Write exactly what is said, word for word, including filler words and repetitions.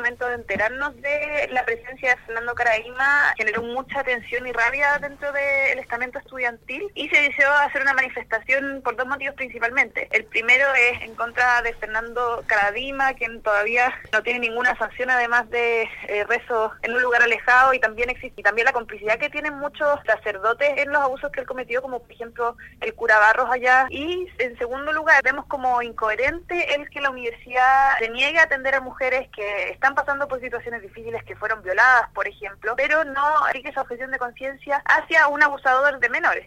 momento de enterarnos de la presencia de Fernando Caraima, generó mucha tensión y rabia dentro del estamento estudiantil y se decidió hacer una manifestación por dos motivos principalmente. El primero es en contra de Fernando Caraima, quien todavía no tiene ninguna sanción, además de eh, rezo en un lugar alejado, y también existe y también la complicidad que tienen muchos sacerdotes en los abusos que él cometió, como por ejemplo el cura Barros allá. Y en segundo lugar, vemos como incoherente el que la universidad se niegue a atender a mujeres que están pasando por situaciones difíciles, que fueron violadas, por ejemplo, pero no aplique esa objeción de conciencia hacia un abusador de menores.